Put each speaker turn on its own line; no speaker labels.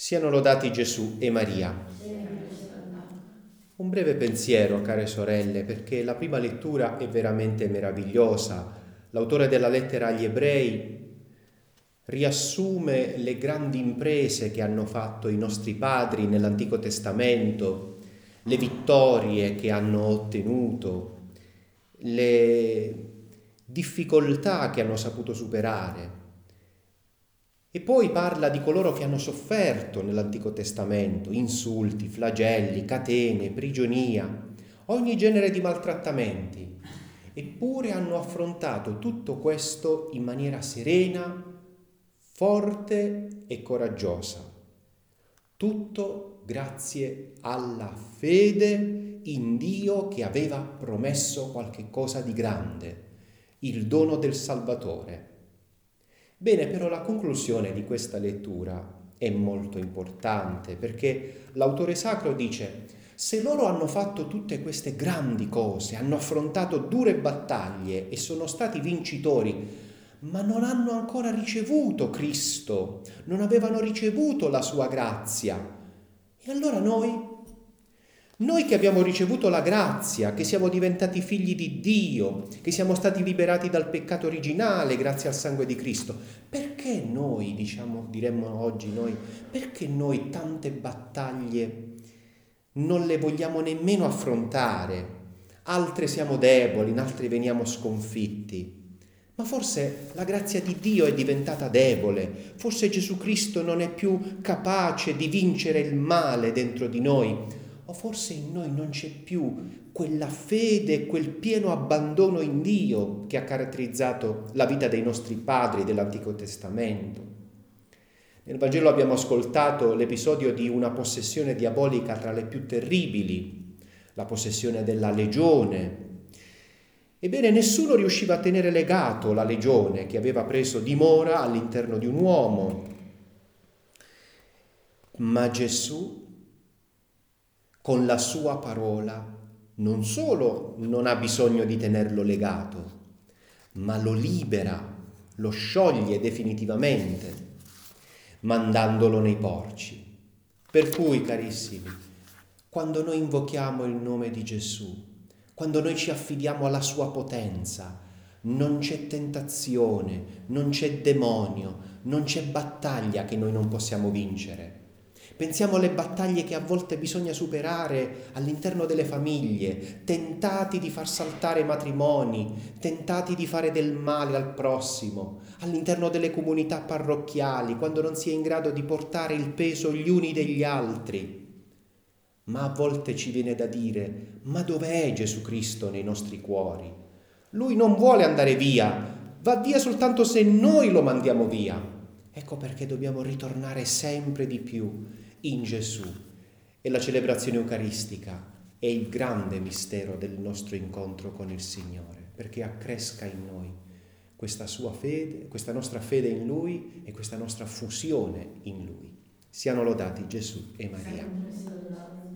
Siano lodati Gesù e Maria. Un breve pensiero, care sorelle, perché la prima lettura è veramente meravigliosa. L'autore della lettera agli Ebrei riassume le grandi imprese che hanno fatto i nostri padri nell'Antico Testamento, le vittorie che hanno ottenuto, le difficoltà che hanno saputo superare. E poi parla di coloro che hanno sofferto nell'Antico Testamento, insulti, flagelli, catene, prigionia, ogni genere di maltrattamenti. Eppure hanno affrontato tutto questo in maniera serena, forte e coraggiosa. Tutto grazie alla fede in Dio che aveva promesso qualche cosa di grande, il dono del Salvatore. Bene, però la conclusione di questa lettura è molto importante perché l'autore sacro dice: se loro hanno fatto tutte queste grandi cose, hanno affrontato dure battaglie e sono stati vincitori, ma non hanno ancora ricevuto Cristo, non avevano ricevuto la sua grazia. E allora noi che abbiamo ricevuto la grazia, che siamo diventati figli di Dio, che siamo stati liberati dal peccato originale grazie al sangue di Cristo, perché noi, diremmo oggi noi, perché noi tante battaglie non le vogliamo nemmeno affrontare? Altre siamo deboli, in altre veniamo sconfitti. Ma forse la grazia di Dio è diventata debole, forse Gesù Cristo non è più capace di vincere il male dentro di noi, o forse in noi non c'è più quella fede, quel pieno abbandono in Dio che ha caratterizzato la vita dei nostri padri dell'Antico Testamento. Nel Vangelo abbiamo ascoltato l'episodio di una possessione diabolica tra le più terribili, la possessione della legione. Ebbene, nessuno riusciva a tenere legato la legione che aveva preso dimora all'interno di un uomo. Ma Gesù, con la sua parola, non solo non ha bisogno di tenerlo legato, ma lo libera, lo scioglie definitivamente, mandandolo nei porci. Per cui, carissimi, quando noi invochiamo il nome di Gesù, quando noi ci affidiamo alla sua potenza, non c'è tentazione, non c'è demonio, non c'è battaglia che noi non possiamo vincere. Pensiamo alle battaglie che a volte bisogna superare all'interno delle famiglie, tentati di far saltare matrimoni, tentati di fare del male al prossimo, all'interno delle comunità parrocchiali, quando non si è in grado di portare il peso gli uni degli altri. Ma a volte ci viene da dire: ma dov'è Gesù Cristo nei nostri cuori? Lui non vuole andare via, va via soltanto se noi lo mandiamo via. Ecco perché dobbiamo ritornare sempre di più in Gesù. E la celebrazione eucaristica è il grande mistero del nostro incontro con il Signore, perché accresca in noi questa sua fede, questa nostra fede in Lui e questa nostra fusione in Lui. Siano lodati Gesù e Maria.